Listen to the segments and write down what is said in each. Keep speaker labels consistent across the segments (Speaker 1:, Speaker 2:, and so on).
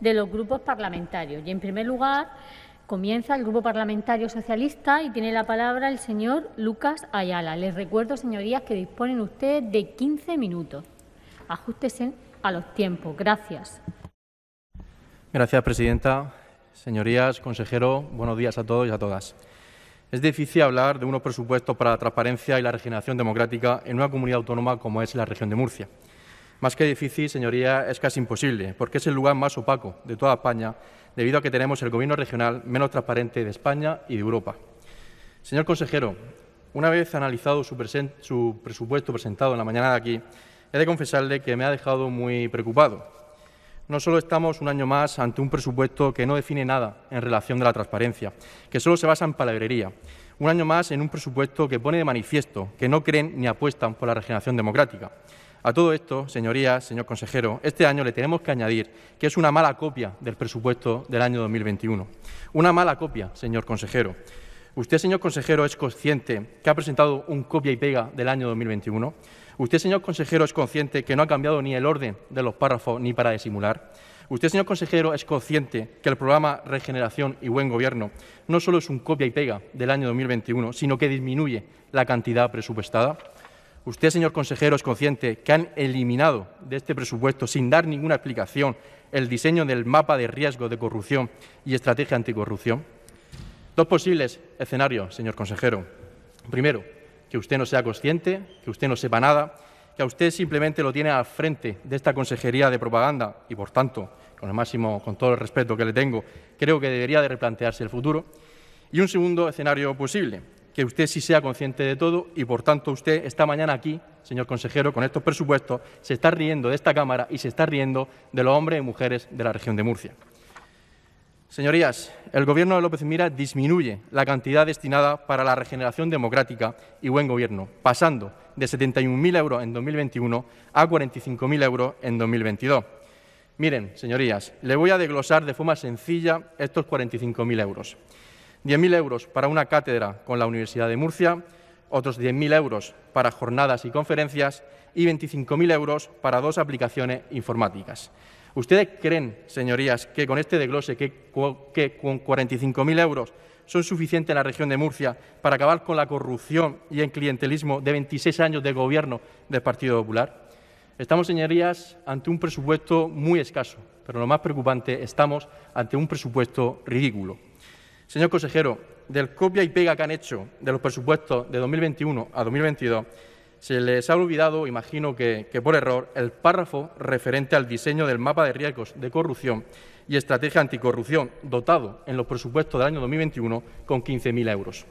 Speaker 1: de los grupos parlamentarios. Y, en primer lugar, comienza el Grupo Parlamentario Socialista y tiene la palabra el señor Lucas Ayala. Les recuerdo, señorías, que disponen ustedes de 15 minutos. Ajústese a los tiempos. Gracias.
Speaker 2: Gracias, presidenta. Señorías, consejero, buenos días a todos y a todas. Es difícil hablar de unos presupuestos para la transparencia y la regeneración democrática en una comunidad autónoma como es la región de Murcia. Más que difícil, señoría, es casi imposible, porque es el lugar más opaco de toda España, debido a que tenemos el Gobierno regional menos transparente de España y de Europa. Señor consejero, una vez analizado su presupuesto presentado en la mañana de aquí, he de confesarle que me ha dejado muy preocupado. No solo estamos un año más ante un presupuesto que no define nada en relación de la transparencia, que solo se basa en palabrería. Un año más en un presupuesto que pone de manifiesto que no creen ni apuestan por la regeneración democrática. A todo esto, señorías, señor consejero, este año le tenemos que añadir que es una mala copia del presupuesto del año 2021. Una mala copia, señor consejero. ¿Usted, señor consejero, es consciente que ha presentado un copia y pega del año 2021? ¿Usted, señor consejero, es consciente que no ha cambiado ni el orden de los párrafos ni para disimular? ¿Usted, señor consejero, es consciente que el programa Regeneración y Buen Gobierno no solo es un copia y pega del año 2021, sino que disminuye la cantidad presupuestada? ¿Usted, señor consejero, es consciente que han eliminado de este presupuesto, sin dar ninguna explicación, el diseño del mapa de riesgo de corrupción y estrategia anticorrupción? Dos posibles escenarios, señor consejero. Primero, que usted no sea consciente, que usted no sepa nada, que a usted simplemente lo tiene al frente de esta consejería de propaganda y, por tanto, con todo el respeto que le tengo, creo que debería de replantearse el futuro. Y un segundo escenario posible, que usted sí sea consciente de todo y, por tanto, usted esta mañana aquí, señor consejero, con estos presupuestos, se está riendo de esta Cámara y se está riendo de los hombres y mujeres de la región de Murcia. Señorías, el Gobierno de López Miras disminuye la cantidad destinada para la regeneración democrática y buen gobierno, pasando de 71.000 euros en 2021 a 45.000 euros en 2022. Miren, señorías, le voy a desglosar de forma sencilla estos 45.000 euros. 10.000 euros para una cátedra con la Universidad de Murcia, otros 10.000 euros para jornadas y conferencias y 25.000 euros para 2 aplicaciones informáticas. ¿Ustedes creen, señorías, que con este desglose, que con 45.000 euros son suficientes en la región de Murcia para acabar con la corrupción y el clientelismo de 26 años de gobierno del Partido Popular? Estamos, señorías, ante un presupuesto muy escaso, pero lo más preocupante, estamos ante un presupuesto ridículo. Señor consejero, del copia y pega que han hecho de los presupuestos de 2021 a 2022, se les ha olvidado, imagino que por error, el párrafo referente al diseño del mapa de riesgos de corrupción y estrategia anticorrupción, dotado en los presupuestos del año 2021 con 15.000 euros.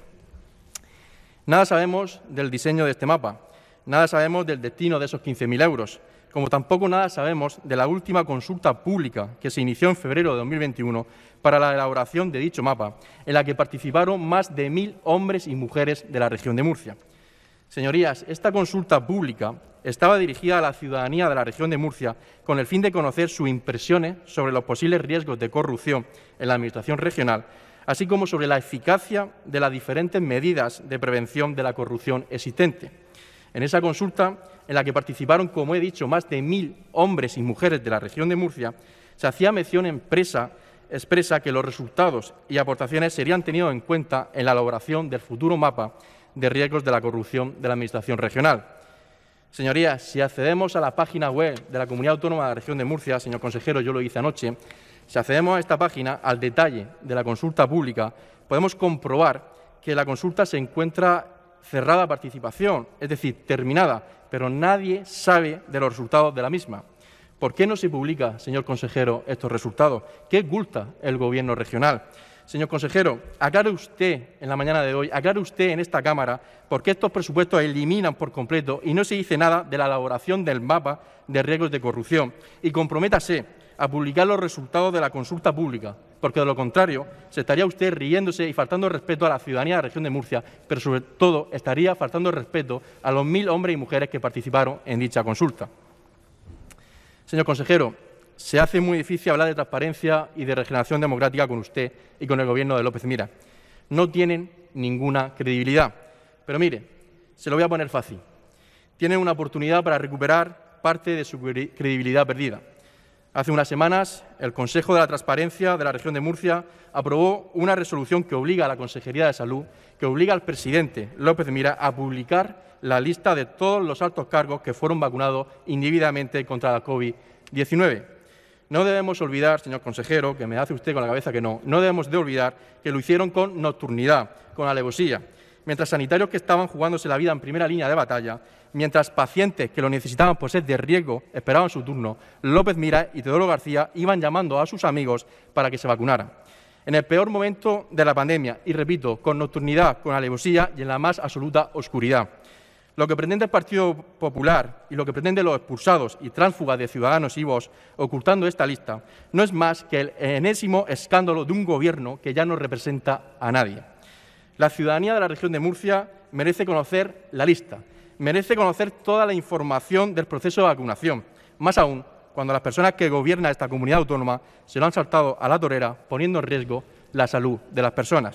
Speaker 2: Nada sabemos del diseño de este mapa, nada sabemos del destino de esos 15.000 euros, como tampoco nada sabemos de la última consulta pública que se inició en febrero de 2021 para la elaboración de dicho mapa, en la que participaron más de 1.000 hombres y mujeres de la región de Murcia. Señorías, esta consulta pública estaba dirigida a la ciudadanía de la región de Murcia con el fin de conocer sus impresiones sobre los posibles riesgos de corrupción en la Administración regional, así como sobre la eficacia de las diferentes medidas de prevención de la corrupción existente. En esa consulta, en la que participaron, como he dicho, más de 1.000 hombres y mujeres de la región de Murcia, se hacía mención expresa que los resultados y aportaciones serían tenidos en cuenta en la elaboración del futuro mapa de riesgos de la corrupción de la Administración regional. Señorías, si accedemos a la página web de la Comunidad Autónoma de la Región de Murcia, señor consejero, yo lo hice anoche, si accedemos a esta página, al detalle de la consulta pública, podemos comprobar que la consulta se encuentra cerrada a participación, es decir, terminada, pero nadie sabe de los resultados de la misma. ¿Por qué no se publica, señor consejero, estos resultados? ¿Qué oculta el Gobierno regional? Señor consejero, aclare usted en la mañana de hoy, aclare usted en esta Cámara por qué estos presupuestos eliminan por completo y no se dice nada de la elaboración del mapa de riesgos de corrupción y comprométase a publicar los resultados de la consulta pública, porque de lo contrario se estaría usted riéndose y faltando respeto a la ciudadanía de la región de Murcia, pero sobre todo estaría faltando respeto a los 1.000 hombres y mujeres que participaron en dicha consulta. Señor consejero, se hace muy difícil hablar de transparencia y de regeneración democrática con usted y con el Gobierno de López Miras. No tienen ninguna credibilidad. Pero mire, se lo voy a poner fácil. Tienen una oportunidad para recuperar parte de su credibilidad perdida. Hace unas semanas, el Consejo de la Transparencia de la Región de Murcia aprobó una resolución que obliga a la Consejería de Salud, que obliga al presidente López Mira a publicar la lista de todos los altos cargos que fueron vacunados indebidamente contra la COVID-19. No debemos olvidar, señor consejero, que me hace usted con la cabeza que no debemos de olvidar que lo hicieron con nocturnidad, con alevosía, mientras sanitarios que estaban jugándose la vida en primera línea de batalla, mientras pacientes que lo necesitaban por ser de riesgo esperaban su turno, López Mira y Teodoro García iban llamando a sus amigos para que se vacunaran. En el peor momento de la pandemia, y repito, con nocturnidad, con alevosía y en la más absoluta oscuridad. Lo que pretende el Partido Popular y lo que pretenden los expulsados y tránsfugas de Ciudadanos y Vox ocultando esta lista no es más que el enésimo escándalo de un Gobierno que ya no representa a nadie. La ciudadanía de la región de Murcia merece conocer la lista, merece conocer toda la información del proceso de vacunación, más aún cuando las personas que gobiernan esta comunidad autónoma se lo han saltado a la torera, poniendo en riesgo la salud de las personas.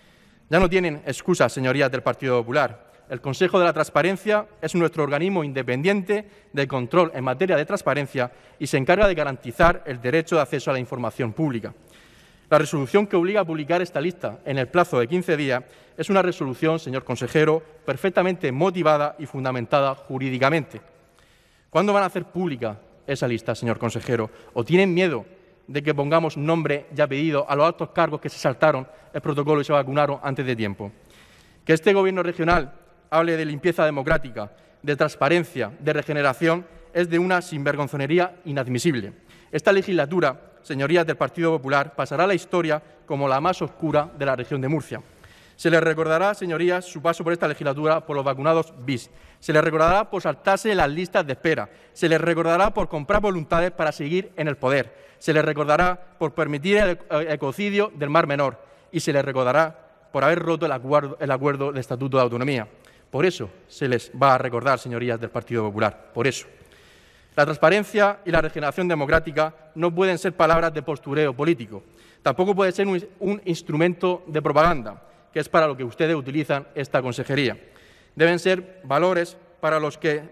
Speaker 2: Ya no tienen excusas, señorías del Partido Popular. El Consejo de la Transparencia es nuestro organismo independiente de control en materia de transparencia y se encarga de garantizar el derecho de acceso a la información pública. La resolución que obliga a publicar esta lista en el plazo de 15 días es una resolución, señor consejero, perfectamente motivada y fundamentada jurídicamente. ¿Cuándo van a hacer pública esa lista, señor consejero? ¿O tienen miedo de que pongamos nombre y apellido a los altos cargos que se saltaron el protocolo y se vacunaron antes de tiempo? Que este Gobierno regional hable de limpieza democrática, de transparencia, de regeneración, es de una sinvergonzonería inadmisible. Esta legislatura, señorías del Partido Popular, pasará a la historia como la más oscura de la región de Murcia. Se les recordará, señorías, su paso por esta legislatura por los vacunados bis. Se les recordará por saltarse las listas de espera. Se les recordará por comprar voluntades para seguir en el poder. Se les recordará por permitir el ecocidio del Mar Menor. Y se les recordará por haber roto el acuerdo de Estatuto de Autonomía. Por eso se les va a recordar, señorías del Partido Popular, por eso. La transparencia y la regeneración democrática no pueden ser palabras de postureo político. Tampoco puede ser un instrumento de propaganda, que es para lo que ustedes utilizan esta consejería. Deben ser valores por los que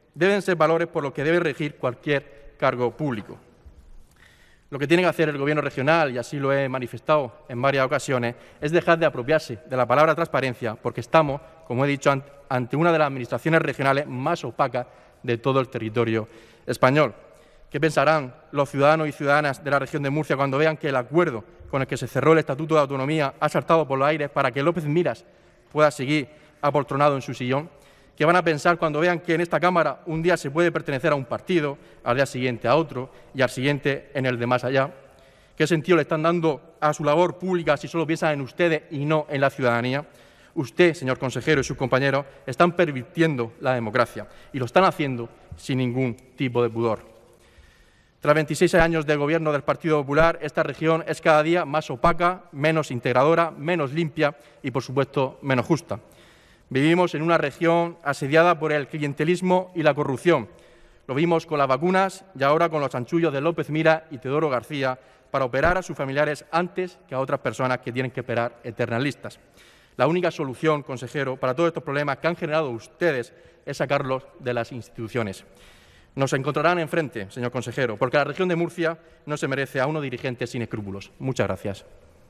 Speaker 2: debe regir cualquier cargo público. Lo que tiene que hacer el Gobierno regional, y así lo he manifestado en varias ocasiones, es dejar de apropiarse de la palabra transparencia, porque estamos, como he dicho, ante una de las administraciones regionales más opacas de todo el territorio español. ¿Qué pensarán los ciudadanos y ciudadanas de la región de Murcia cuando vean que el acuerdo con el que se cerró el Estatuto de Autonomía ha saltado por los aires para que López Miras pueda seguir apoltronado en su sillón? ¿Qué van a pensar cuando vean que en esta Cámara un día se puede pertenecer a un partido, al día siguiente a otro y al siguiente en el de más allá? ¿Qué sentido le están dando a su labor pública si solo piensan en ustedes y no en la ciudadanía? Usted, señor consejero, y sus compañeros están pervirtiendo la democracia y lo están haciendo sin ningún tipo de pudor. Tras 26 años de gobierno del Partido Popular, esta región es cada día más opaca, menos integradora, menos limpia y, por supuesto, menos justa. Vivimos en una región asediada por el clientelismo y la corrupción. Lo vimos con las vacunas y ahora con los chanchullos de López Mira y Teodoro García para operar a sus familiares antes que a otras personas que tienen que esperar eternas listas. La única solución, consejero, para todos estos problemas que han generado ustedes es sacarlos de las instituciones. Nos encontrarán enfrente, señor consejero, porque la región de Murcia no se merece a unos dirigentes sin escrúpulos. Muchas gracias.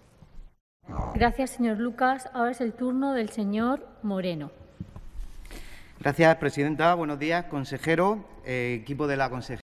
Speaker 1: Gracias, señor Lucas. Ahora es el turno del señor Moreno.
Speaker 3: Gracias, presidenta. Buenos días, consejero, equipo de la Consejería.